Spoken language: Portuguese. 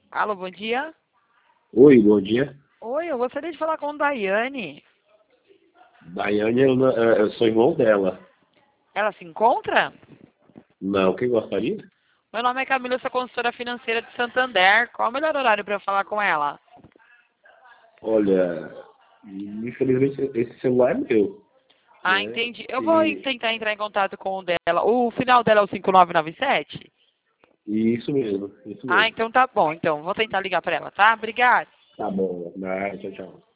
Alô, bom dia. Oi, bom dia. Oi, eu gostaria de falar com Daiane. Daiane, eu sou irmão dela. Ela se encontra? Não, quem gostaria? Meu nome é Camila, eu sou consultora financeira de Santander. Qual o melhor horário para eu falar com ela? Olha, infelizmente esse celular é meu, Ah, né? entendi. Eu vou E tentar entrar em contato com o dela. O final dela é o 5997? isso mesmo, isso Ah, mesmo. então tá bom. Então, vou tentar ligar para ela, tá? Obrigada. Tá bom, tchau, tchau.